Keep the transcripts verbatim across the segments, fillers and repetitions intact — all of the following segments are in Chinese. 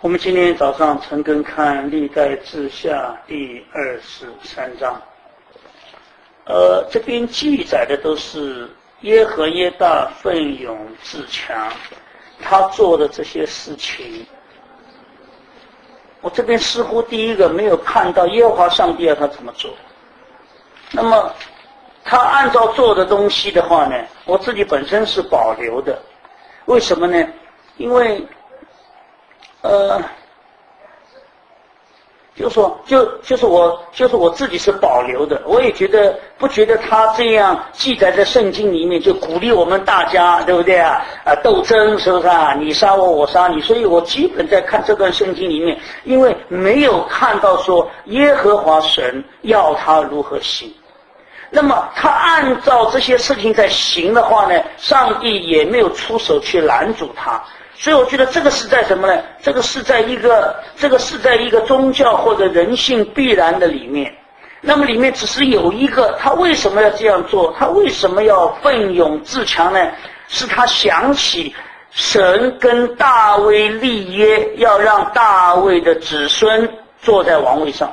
我们今天早上陈根看历代志下第二十三章，呃，这边记载的都是耶和耶大奋勇自强，他做的这些事情。我这边似乎第一个没有看到耶和华上帝要他怎么做。那么他按照做的东西的话呢，我自己本身是保留的。为什么呢？因为呃，就说就就是我就是我自己是保留的，我也觉得不觉得他这样记载在圣经里面就鼓励我们大家，对不对啊？啊，斗争是不是啊？你杀我，我杀你，所以我基本在看这段圣经里面，因为没有看到说耶和华神要他如何行。那么他按照这些事情在行的话呢，上帝也没有出手去拦阻他。所以我觉得这个是在什么呢？这个是在一个这个是在一个宗教或者人性必然的里面。那么里面只是有一个，他为什么要这样做？他为什么要奋勇自强呢？是他想起神跟大卫立约，要让大卫的子孙坐在王位上，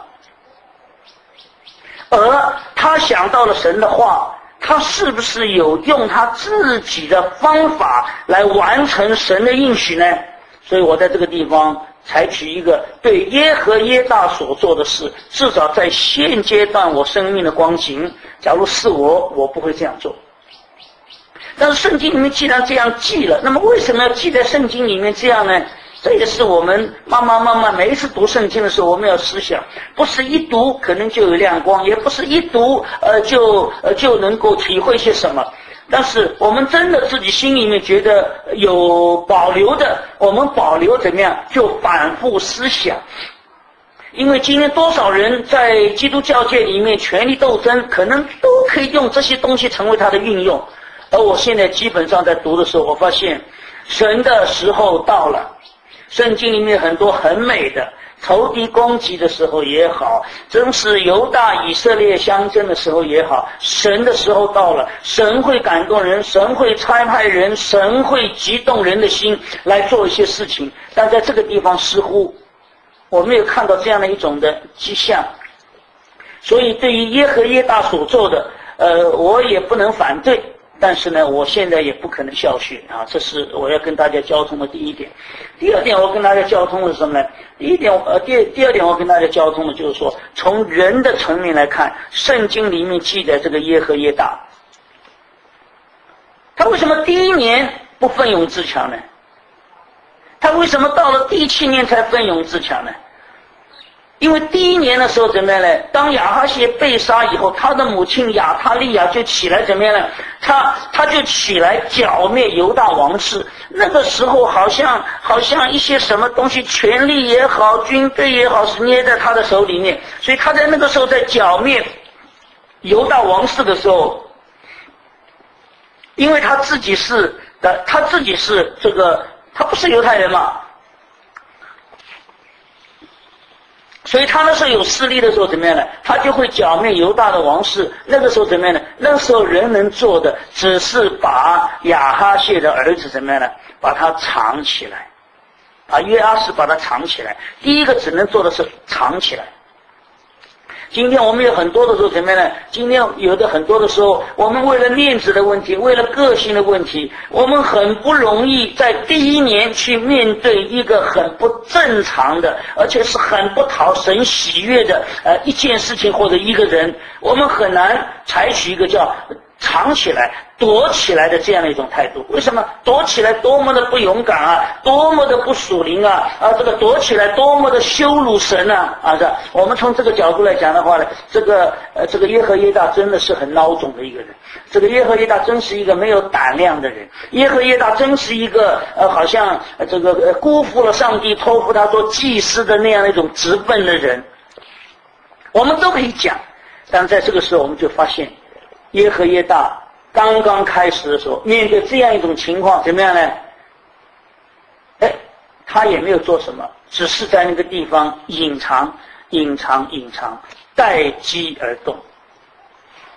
而他想到了神的话，他是不是有用他自己的方法来完成神的应许呢？所以我在这个地方采取一个对耶和耶大所做的事，至少在现阶段我生命的光景，假如是我，我不会这样做。但是圣经里面既然这样记了，那么为什么要记在圣经里面这样呢？这也是我们慢慢慢慢每一次读圣经的时候，我们要思想，不是一读可能就有亮光，也不是一读呃就呃就能够体会些什么。但是我们真的自己心里面觉得有保留的，我们保留怎么样，就反复思想。因为今天多少人在基督教界里面权力斗争，可能都可以用这些东西成为他的运用。而我现在基本上在读的时候，我发现神的时候到了。圣经里面很多很美的，仇敌攻击的时候也好，真是犹大以色列相争的时候也好，神的时候到了，神会感动人，神会差派人，神会激动人的心来做一些事情。但在这个地方似乎我没有看到这样的一种的迹象，所以对于耶和耶大所做的呃，我也不能反对，但是呢，我现在也不可能效学啊，这是我要跟大家交通的第一点。第二点，我跟大家交通的是什么呢？第一点，呃，第第二点，我跟大家交通的就是说，从人的层面来看，圣经里面记载这个耶和耶大，他为什么第一年不奋勇自强呢？他为什么到了第七年才奋勇自强呢？因为第一年的时候怎么样呢？当亚哈谢被杀以后，他的母亲亚他利亚就起来怎么样呢？他他就起来剿灭犹大王室。那个时候好像好像一些什么东西，权力也好，军队也好，是捏在他的手里面。所以他在那个时候在剿灭犹大王室的时候，因为他自己是的，他自己是这个，他不是犹太人嘛。所以他那时候有势力的时候怎么样呢？他就会剿灭犹大的王室。那个时候怎么样呢？那个时候人能做的只是把亚哈谢的儿子怎么样呢？把他藏起来，把约阿施把他藏起来。第一个只能做的是藏起来。今天我们有很多的时候怎么样呢？今天有的很多的时候，我们为了面子的问题，为了个性的问题，我们很不容易在第一年去面对一个很不正常的，而且是很不讨神喜悦的呃一件事情或者一个人，我们很难采取一个叫藏起来、躲起来的这样的一种态度。为什么躲起来多么的不勇敢啊，多么的不属灵啊啊！这个躲起来多么的羞辱神啊啊！这我们从这个角度来讲的话呢，这个呃这个耶和耶大真的是很孬种的一个人。这个耶和耶大真是一个没有胆量的人。耶和耶大真是一个呃好像呃这个呃辜负了上帝托付他做祭司的那样的一种职分的人。我们都可以讲，但在这个时候我们就发现。耶和耶大刚刚开始的时候，面对这样一种情况，怎么样呢？哎，他也没有做什么，只是在那个地方隐藏、隐藏、隐藏，待机而动。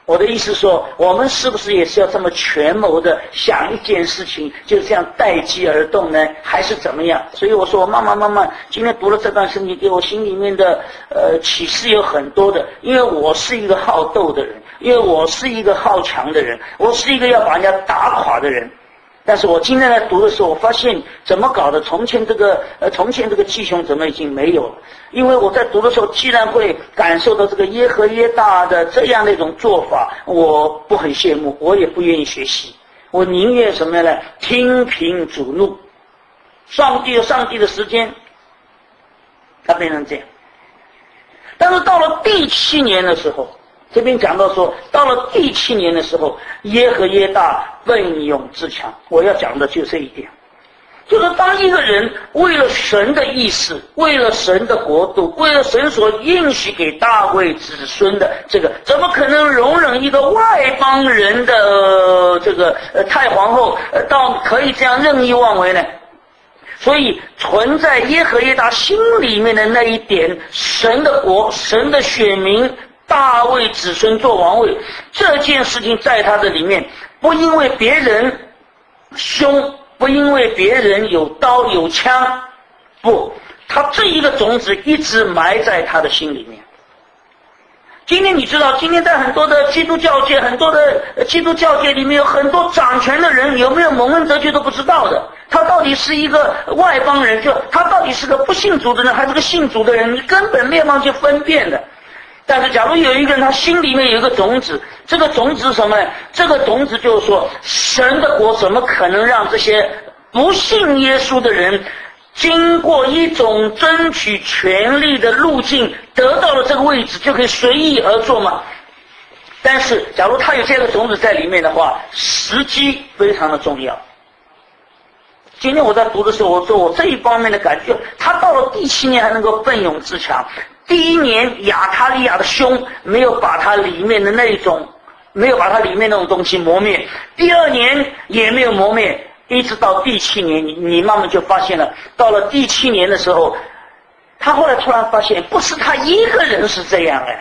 我的意思说，我们是不是也是要这么权谋的想一件事情，就这样待机而动呢？还是怎么样？所以我说，我慢慢慢慢，今天读了这段圣经，给我心里面的呃启示有很多的。因为我是一个好斗的人，因为我是一个好强的人，我是一个要把人家打垮的人。但是我今天在读的时候，我发现怎么搞的？从前这个呃，从前这个弟兄怎么已经没有了？因为我在读的时候，既然会感受到这个耶和耶大的这样的一种做法，我不很羡慕，我也不愿意学习，我宁愿什么样呢？听凭主怒。上帝有上帝的时间，他变成这样。但是到了第七年的时候，这边讲到说，到了第七年的时候，耶和耶大奋勇自强。我要讲的就这一点，就是当一个人为了神的意思，为了神的国度，为了神所应许给大卫子孙的这个，怎么可能容忍一个外邦人的、呃、这个呃太皇后呃到可以这样任意妄为呢？所以存在耶和耶大心里面的那一点，神的国，神的选民，大卫子孙做王位，这件事情在他的里面，不因为别人凶，不因为别人有刀有枪，不，他这一个种子一直埋在他的心里面。今天你知道，今天在很多的基督教界，很多的基督教界里面有很多掌权的人，有没有蒙恩得救都不知道的。他到底是一个外邦人，就他到底是个不信主的人，还是个信主的人，你根本没有办法去分辨的。但是假如有一个人他心里面有一个种子，这个种子是什么呢？这个种子就是说，神的国怎么可能让这些不信耶稣的人经过一种争取权力的路径得到了这个位置就可以随意而做吗？但是假如他有这个种子在里面的话，时机非常的重要。今天我在读的时候，我说我这一方面的感觉，他到了第七年还能够奋勇自强。第一年亚他利亚的凶没有把他里面的那种没有把他里面那种东西磨灭，第二年也没有磨灭，一直到第七年，你你慢慢就发现了，到了第七年的时候，他后来突然发现不是他一个人是这样哎。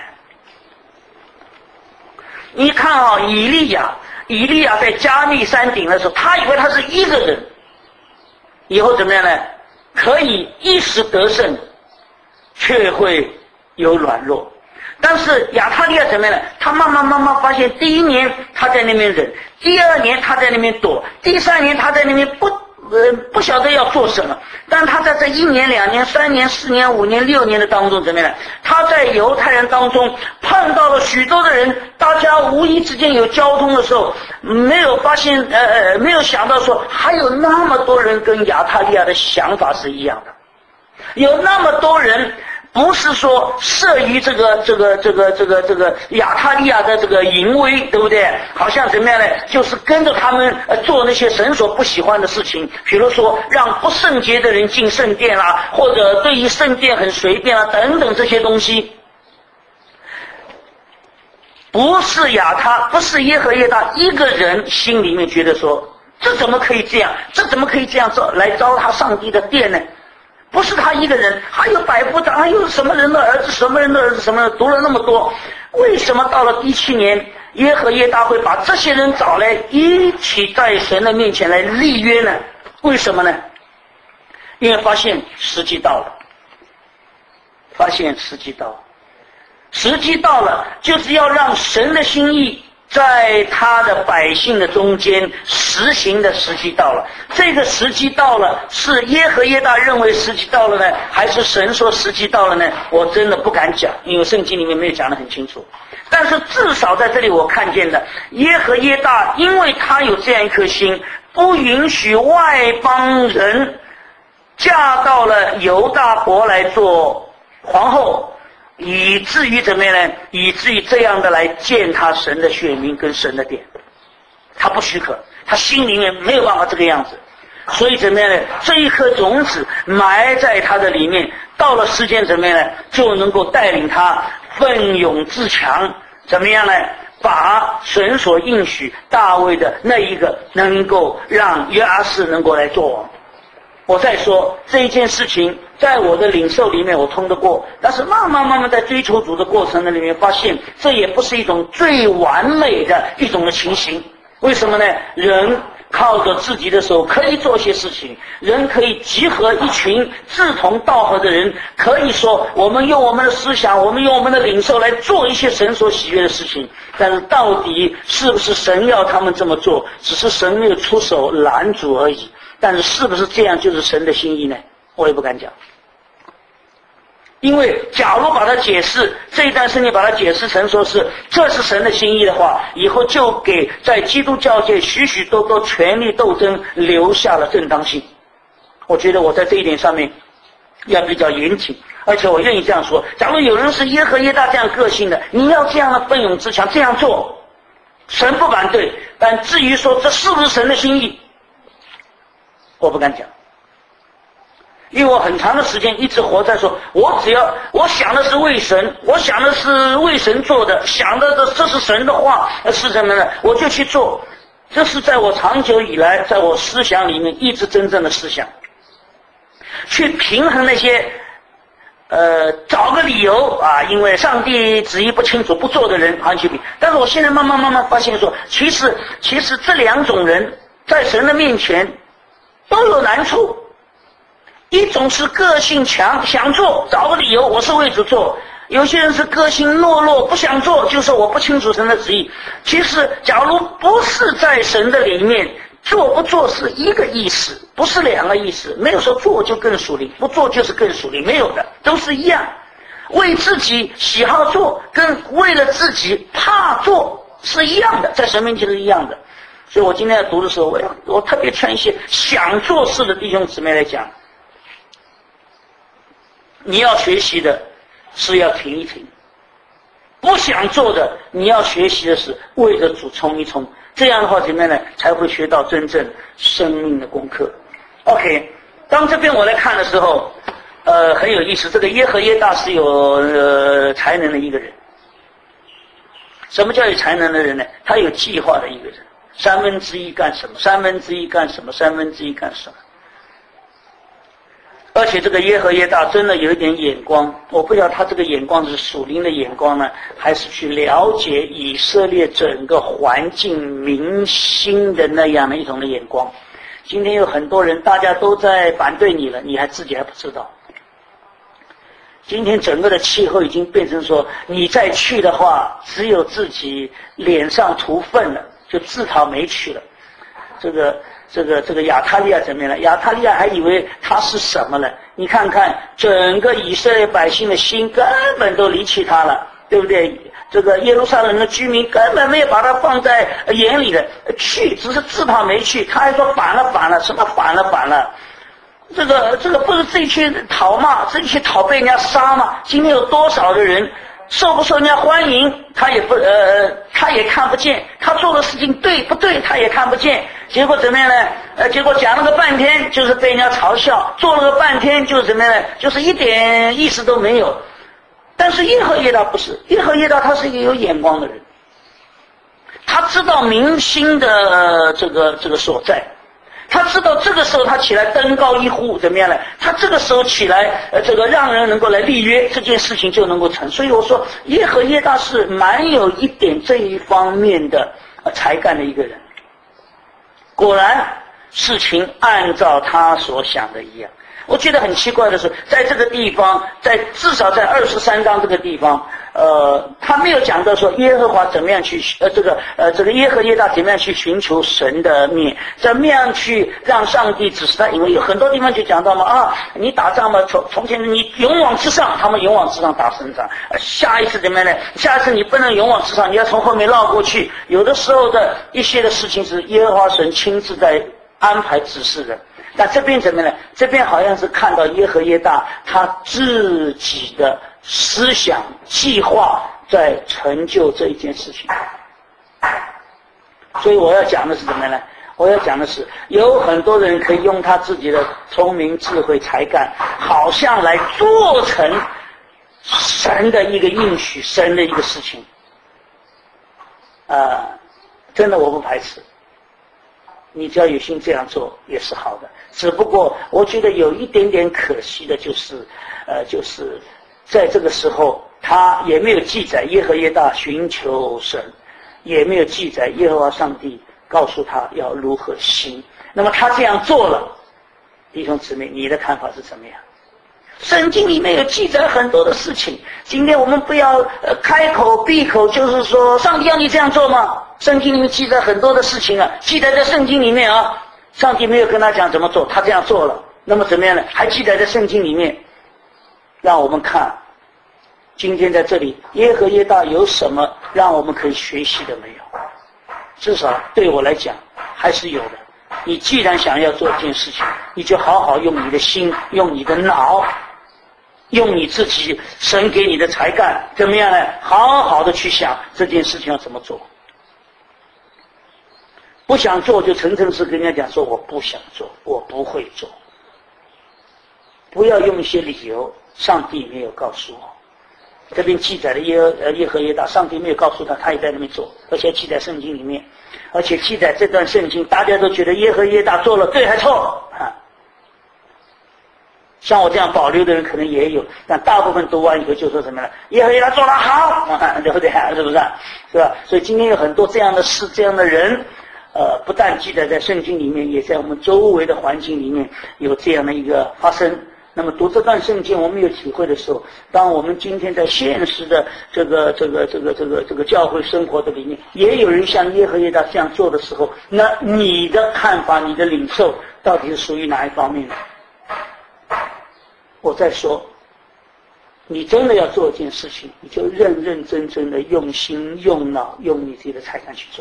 你看啊，以利亚以利亚在加密山顶的时候，他以为他是一个人，以后怎么样呢？可以一时得胜，却会有软弱。但是亚他利亚怎么样呢？他慢慢慢慢发现，第一年他在那边忍，第二年他在那边躲，第三年他在那边不呃不晓得要做什么。但他在这一年、两年、三年、四年、五年、六年的当中怎么样呢？他在犹太人当中碰到了许多的人，大家无意之间有交通的时候，没有发现呃呃没有想到说还有那么多人跟亚他利亚的想法是一样的，有那么多人。不是说慑于这个这个这个这个这个亚他利亚的这个淫威，对不对？好像怎么样呢？就是跟着他们呃做那些神所不喜欢的事情，比如说让不圣洁的人进圣殿啦，或者对于圣殿很随便啦，等等这些东西。不是亚他，不是耶和耶大一个人心里面觉得说，这怎么可以这样？这怎么可以这样做来糟蹋上帝的殿呢？不是他一个人，还有百夫长，还有什么人的儿子，什么人的儿子，什么人读了那么多，为什么到了第七年，耶和耶大会把这些人找来一起在神的面前来立约呢？为什么呢？因为发现时机到了，发现时机到了，时机到了，就是要让神的心意在他的百姓的中间实行的时机到了。这个时机到了，是耶和耶大认为时机到了呢，还是神说时机到了呢？我真的不敢讲，因为圣经里面没有讲得很清楚。但是至少在这里我看见的，耶和耶大因为他有这样一颗心，不允许外邦人嫁到了犹大国来做皇后，以至于怎么样呢？以至于这样的来践踏神的选民跟神的殿，他不许可，他心里面没有办法这个样子，所以怎么样呢？这一颗种子埋在他的里面，到了时间怎么样呢？就能够带领他奋勇自强，怎么样呢？把神所应许大卫的那一个，能够让约阿士能够来做王。 我再说这一件事情，在我的领受里面我通得过，但是慢慢慢慢在追求主的过程的里面，发现这也不是一种最完美的一种的情形。为什么呢？人靠着自己的手可以做些事情，人可以集合一群志同道合的人，可以说我们用我们的思想，我们用我们的领受来做一些神所喜悦的事情，但是到底是不是神要他们这么做，只是神没有出手拦阻而已。但是是不是这样就是神的心意呢？我也不敢讲。因为假如把它解释这一段圣经把它解释成说是这是神的心意的话，以后就给在基督教界许许多多权力斗争留下了正当性。我觉得我在这一点上面要比较严谨，而且我愿意这样说，假如有人是耶和耶大这样个性的，你要这样的奋勇自强这样做，神不反对，但至于说这是不是神的心意，我不敢讲。因为我很长的时间一直活在说，我只要我想的是为神，我想的是为神做的，想的这是神的话是什么呢？我就去做。这是在我长久以来在我思想里面一直真正的思想，去平衡那些呃找个理由啊，因为上帝旨意不清楚不做的人好像去比。但是我现在慢慢慢慢发现说，其实其实这两种人在神的面前都有难处。一种是个性强，想做找个理由我是为主做，有些人是个性懦弱，不想做就说我不清楚神的旨意。其实假如不是在神的里面，做不做是一个意思，不是两个意思。没有说做就更属灵，不做就是更属灵，没有的，都是一样。为自己喜好做跟为了自己怕做是一样的，在神面前是一样的。所以我今天在读的时候，我要我特别劝一些想做事的弟兄姊妹来讲，你要学习的是要停一停，不想做的你要学习的是为着主冲一冲，这样的话怎么样呢？才会学到真正生命的功课。 OK， 当这边我来看的时候呃，很有意思，这个耶和耶大是有呃才能的一个人。什么叫有才能的人呢？他有计划的一个人，三分之一干什么，三分之一干什么，三分之一干什么。而且这个耶和耶大真的有一点眼光，我不知道他这个眼光是属灵的眼光呢，还是去了解以色列整个环境民心的那样的一种的眼光。今天有很多人大家都在反对你了，你还自己还不知道。今天整个的气候已经变成说，你再去的话只有自己脸上涂粪了，就自讨没趣了。这个这个这个亚他利亚怎么样了？亚他利亚还以为他是什么了？你看看整个以色列百姓的心根本都离弃他了，对不对？这个耶路撒冷的居民根本没有把他放在眼里的，去只是自讨没趣。他还说反了反了，什么反了反了？这个这个不是自己去讨骂，自己去讨被人家杀吗？今天有多少的人受不受人家欢迎，他也不呃，他也看不见，他做的事情对不对，他也看不见。结果怎么样呢？呃，结果讲了个半天，就是被人家嘲笑；做了个半天，就是怎么样呢？就是一点意思都没有。但是耶和耶大不是，耶和耶大他是一个有眼光的人，他知道民心的、呃、这个这个所在。他知道这个时候他起来登高一呼怎么样呢？他这个时候起来呃，这个让人能够来立约，这件事情就能够成。所以我说耶和耶大是蛮有一点这一方面的、呃、才干的一个人。果然事情按照他所想的一样。我觉得很奇怪的是，在这个地方，在至少在二十三章这个地方，呃，他没有讲到说耶和华怎么样去呃这个呃这个耶和耶大怎么样去寻求神的面，怎么样去让上帝指示他。因为有很多地方就讲到嘛啊，你打仗嘛，从从前你勇往直上，他们勇往直上打胜仗。呃，下一次怎么样呢？下一次你不能勇往直上，你要从后面绕过去。有的时候的一些的事情是耶和华神亲自在安排指示的。那这边怎么呢？这边好像是看到耶和耶大他自己的思想计划在成就这一件事情。所以我要讲的是什么呢？我要讲的是有很多人可以用他自己的聪明智慧才干，好像来做成神的一个应许，神的一个事情。呃，真的我不排斥。 你只要有心这样做也是好的。只不过我觉得有一点点可惜的就是，呃，就是在这个时候他也没有记载耶和耶大寻求神，也没有记载耶和华上帝告诉他要如何行。那么他这样做了，弟兄姊妹，你的看法是怎么样？圣经里面有记载很多的事情，今天我们不要呃开口闭口就是说上帝要你这样做吗？圣经里面记载很多的事情啊，记载在圣经里面啊，上帝没有跟他讲怎么做，他这样做了，那么怎么样呢？还记载在圣经里面，让我们看今天在这里耶和耶大有什么让我们可以学习的没有？至少对我来讲还是有的。你既然想要做一件事情，你就好好用你的心，用你的脑，用你自己神给你的才干，怎么样呢？好好的去想这件事情要怎么做。不想做就诚诚实跟人家讲说我不想做，我不会做。不要用一些理由，上帝没有告诉我。这边记载的耶呃耶和耶大，上帝没有告诉他，他也在那边做，而且记在圣经里面，而且记载这段圣经，大家都觉得耶和耶大做了对还错啊？像我这样保留的人可能也有，但大部分读完以后就说什么呢？耶和耶大做得好，啊、对不对？是不是？是吧？所以今天有很多这样的事，这样的人，呃，不但记载在圣经里面，也在我们周围的环境里面有这样的一个发生。那么读这段圣经，我们有体会的时候，当我们今天在现实的这个这个这个这个这个教会生活的里面，也有人像耶和耶大这样做的时候，那你的看法、你的领受，到底是属于哪一方面呢？我再说，你真的要做一件事情，你就认认真真的用心、用脑、用你自己的才干去做。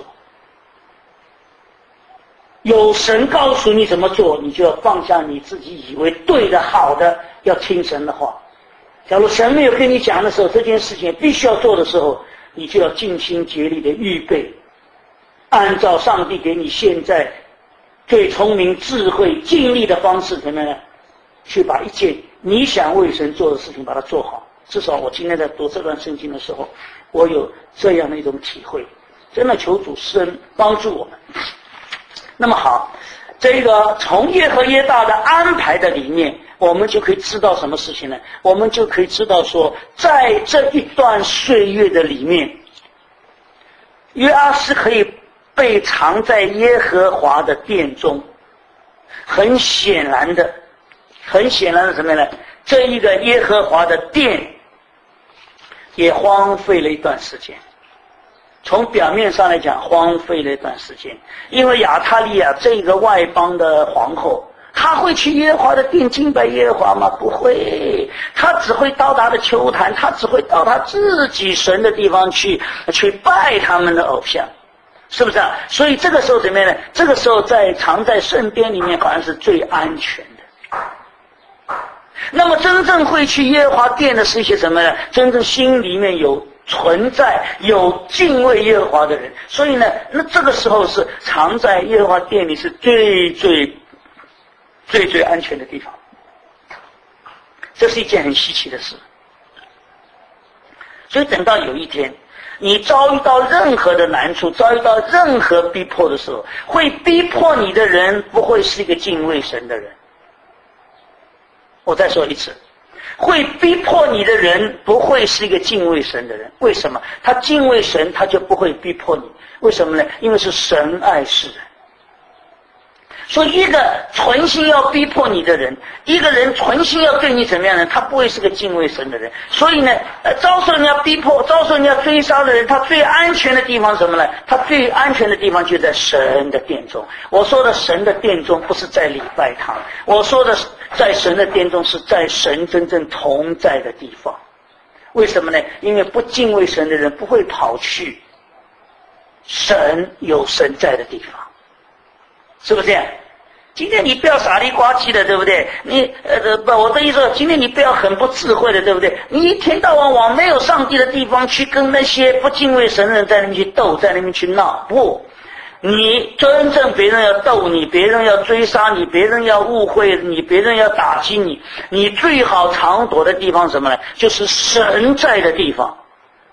有神告诉你怎么做，你就要放下你自己以为对的好的，要听神的话。假如神没有跟你讲的时候，这件事情必须要做的时候，你就要尽心竭力的预备，按照上帝给你现在最聪明智慧尽力的方式，怎么样去把一件你想为神做的事情把它做好。至少我今天在读这段圣经的时候，我有这样的一种体会，真的求主施恩帮助我们。那么好，这个从耶和耶大的安排的里面，我们就可以知道什么事情呢？我们就可以知道说，在这一段岁月的里面，约阿施可以被藏在耶和华的殿中。很显然的，很显然的什么呢？这一个耶和华的殿也荒废了一段时间。从表面上来讲，荒废了一段时间，因为亚他利亚这个外邦的皇后，她会去耶和华的殿敬拜耶和华吗？不会，她只会到达的丘坛，她只会到她自己神的地方去去拜他们的偶像，是不是啊？所以这个时候怎么样呢？这个时候在藏在圣殿里面，好像是最安全的。那么真正会去耶和华殿的是一些什么呢？真正心里面有存在有敬畏耶和华的人，所以呢，那这个时候是藏在耶和华殿里是最最最最安全的地方。这是一件很稀奇的事。所以等到有一天你遭遇到任何的难处，遭遇到任何逼迫的时候，会逼迫你的人不会是一个敬畏神的人。我再说一次，会逼迫你的人不会是一个敬畏神的人。为什么？他敬畏神，他就不会逼迫你。为什么呢？因为是神爱世人。所以一个存心要逼迫你的人，一个人存心要对你怎么样呢？他不会是个敬畏神的人。所以呢，呃，遭受人家逼迫，遭受人家追杀的人，他最安全的地方是什么呢？他最安全的地方就在神的殿中。我说的神的殿中不是在礼拜堂，我说的在神的殿中是在神真正同在的地方。为什么呢？因为不敬畏神的人不会跑去神有神在的地方。是不是这样？今天你不要傻里呱唧的，对不对？你呃不，我的意思说，今天你不要很不智慧的，对不对？你一天到晚往没有上帝的地方去跟那些不敬畏神的人在那边去斗，在那边去闹。不，你真正别人要斗你，别人要追杀你，别人要误会你，别人要打击你，你最好藏躲的地方什么呢？就是神在的地方。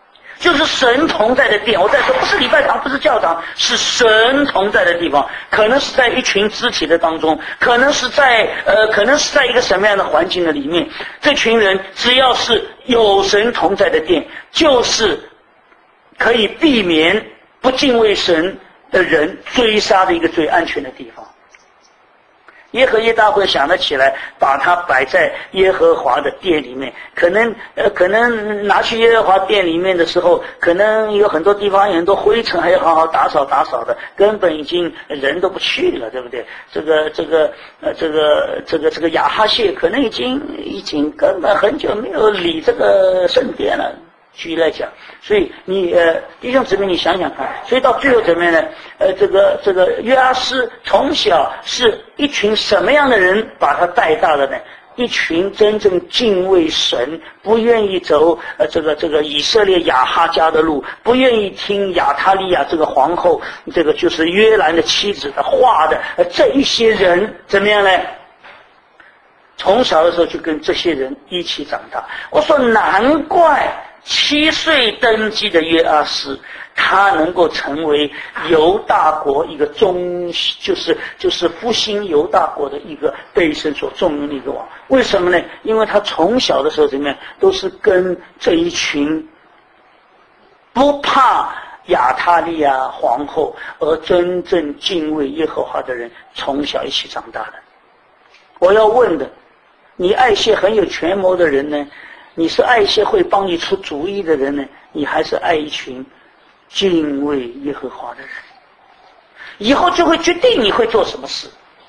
就是神同在的殿。我在说不是礼拜堂，不是教堂，是神同在的地方。可能是在一群肢体的当中，可能是在呃，可能是在一个什么样的环境的里面。这群人只要是有神同在的殿，就是可以避免不敬畏神的人追杀的一个最安全的地方。耶和耶大会想得起来，把它摆在耶和华的殿里面。可能呃，可能拿去耶和华殿里面的时候，可能有很多地方有很多灰尘，还要好好打扫打扫的，根本已经人都不去了，对不对？这个这个呃，这个这个这个亚哈谢可能已经已经根本很久没有理这个圣殿了。举例来讲，所以你呃弟兄姊妹，你想想看，所以到最后怎么样呢？呃，这个这个约阿施从小是一群什么样的人把他带大的呢？一群真正敬畏神，不愿意走呃这个这个以色列亚哈家的路，不愿意听亚他利亚这个皇后，这个就是约兰的妻子的话的，呃这一些人怎么样呢？从小的时候就跟这些人一起长大。我说难怪七岁登基的约阿施，他能够成为犹大国一个中，就是就是复兴犹大国的一个被神所重用的一个王。为什么呢？因为他从小的时候怎么样，都是跟这一群不怕亚他利亚皇后而真正敬畏耶和华的人从小一起长大的。我要问的，你爱一些很有权谋的人呢？你是爱一些会帮你出主意的人呢，你还是爱一群敬畏耶和华的人？以后就会决定你会做什么事。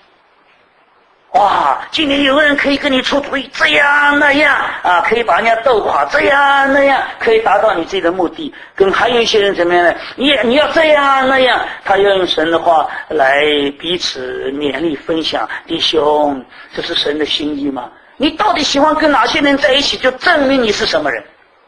哇，今天有个人可以跟你出主意，这样那样啊，可以把人家斗垮，这样那样可以达到你自己的目的。跟还有一些人怎么样呢？你你要这样那样，他要用神的话来彼此勉励分享。弟兄，这是神的心意吗？你到底喜欢跟哪些人在一起，就证明你是什么人。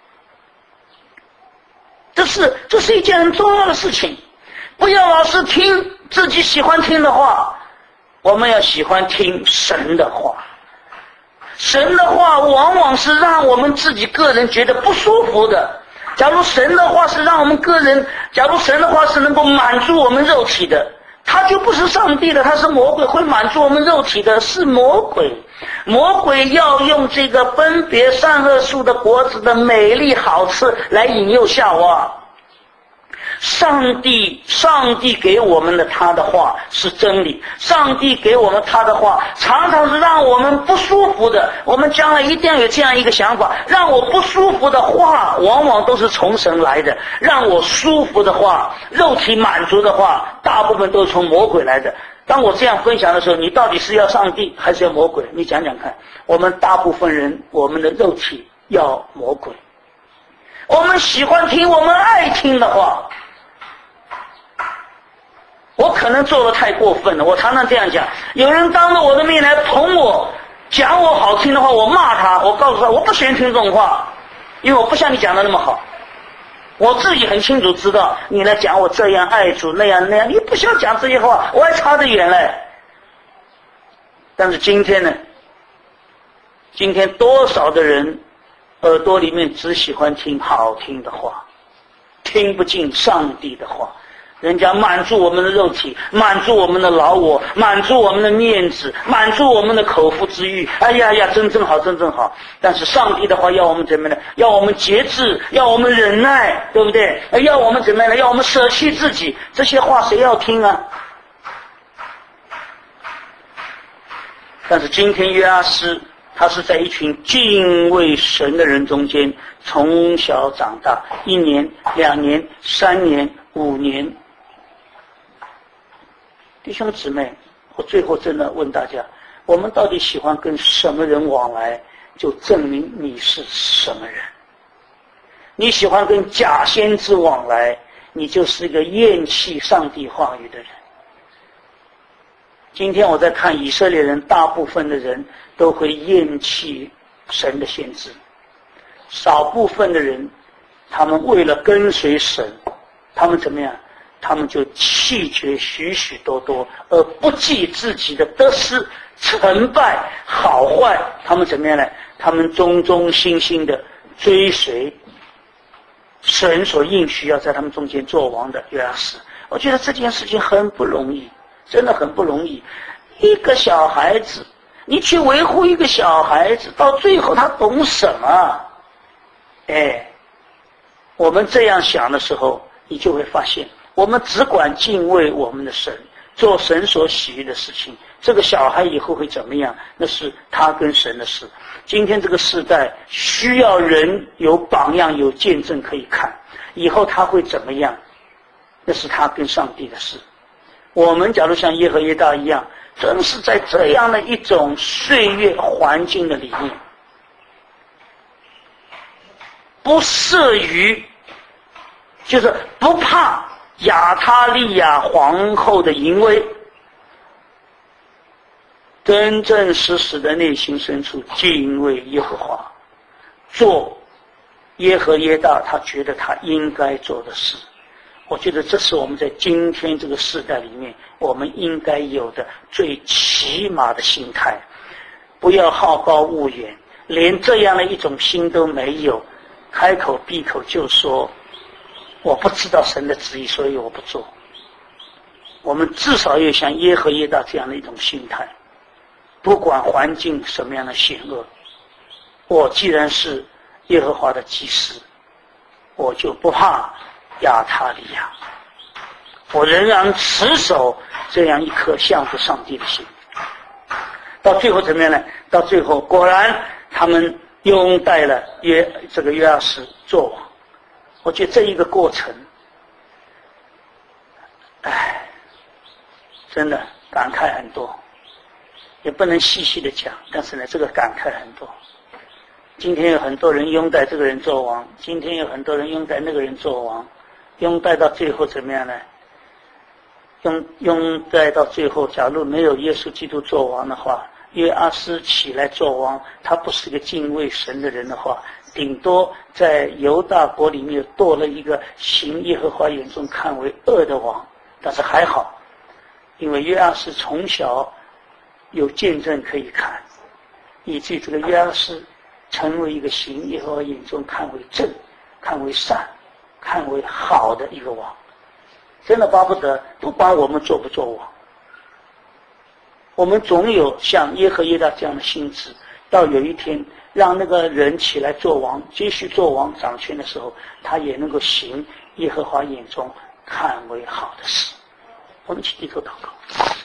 这是这是一件很重要的事情，不要老是听自己喜欢听的话，我们要喜欢听神的话。神的话往往是让我们自己个人觉得不舒服的。假如神的话是让我们个人，假如神的话是能够满足我们肉体的，他就不是上帝的，他是魔鬼，会满足我们肉体的是魔鬼。魔鬼要用这个分别善恶树的果子的美丽好吃来引诱夏娃。上帝上帝给我们的他的话是真理，上帝给我们他的话常常是让我们不舒服的。我们将来一定要有这样一个想法，让我不舒服的话往往都是从神来的，让我舒服的话，肉体满足的话，大部分都是从魔鬼来的。当我这样分享的时候，你到底是要上帝还是要魔鬼？你讲讲看。我们大部分人，我们的肉体要魔鬼，我们喜欢听我们爱听的话。我可能做得太过分了，我常常这样讲，有人当着我的面来捧我，讲我好听的话，我骂他，我告诉他我不喜欢听这种话，因为我不像你讲的那么好。我自己很清楚知道，你来讲我这样爱主那样那样，你不需要讲这些话，我还差得远嘞。但是今天呢，今天多少的人耳朵里面只喜欢听好听的话，听不进上帝的话。人家满足我们的肉体，满足我们的老我，满足我们的面子，满足我们的口腹之欲。哎呀呀，真正好，真正好。但是上帝的话要我们怎么呢？要我们节制，要我们忍耐，对不对？要我们怎么样呢？要我们舍弃自己。这些话谁要听啊？但是今天约阿施，他是在一群敬畏神的人中间从小长大，一年、两年、三年、五年。弟兄姊妹，我最后真的问大家，我们到底喜欢跟什么人往来，就证明你是什么人。你喜欢跟假先知往来，你就是一个厌弃上帝话语的人。今天我在看以色列人，大部分的人都会厌弃神的先知，少部分的人，他们为了跟随神，他们怎么样？他们就弃绝许许多多，而不计自己的得失、成败、好坏。他们怎么样呢？他们忠忠心心的追随神所应许要在他们中间做王的约阿斯。我觉得这件事情很不容易，真的很不容易。一个小孩子，你去维护一个小孩子，到最后他懂什么？哎，我们这样想的时候，你就会发现，我们只管敬畏我们的神，做神所喜悦的事情。这个小孩以后会怎么样？那是他跟神的事。今天这个时代需要人有榜样、有见证可以看，以后他会怎么样？那是他跟上帝的事。我们假如像耶和耶大一样，正是在这样的一种岁月环境的里面，不涉于，就是不怕亚他利亚皇后的淫威，真正实实的内心深处敬畏耶和华，做耶和耶大他觉得他应该做的事。我觉得这是我们在今天这个时代里面我们应该有的最起码的心态，不要好高骛远，连这样的一种心都没有，开口闭口就说我不知道神的旨意，所以我不做。我们至少要像耶和耶大这样的一种心态，不管环境什么样的险恶，我既然是耶和华的祭司，我就不怕亚他利亚，我仍然持守这样一颗向着上帝的心。到最后怎么样呢？到最后果然他们拥戴了约这个约阿斯做王。我觉得这一个过程，唉，真的感慨很多，也不能细细的讲，但是呢，这个感慨很多。今天有很多人拥戴这个人做王，今天有很多人拥戴那个人做王，拥戴到最后怎么样呢？拥拥戴到最后，假如没有耶稣基督做王的话，约阿斯起来做王，他不是个敬畏神的人的话，顶多在犹大国里面多了一个行耶和华眼中看为恶的王。但是还好，因为约阿斯从小有见证可以看，以至于这个约阿斯成为一个行耶和华眼中看为正、看为善、看为好的一个王。真的巴不得不管我们做不做王，我们总有像耶和耶大这样的心智，到有一天让那个人起来做王，继续做王掌权的时候，他也能够行耶和华眼中看为好的事。我们一起低头祷告。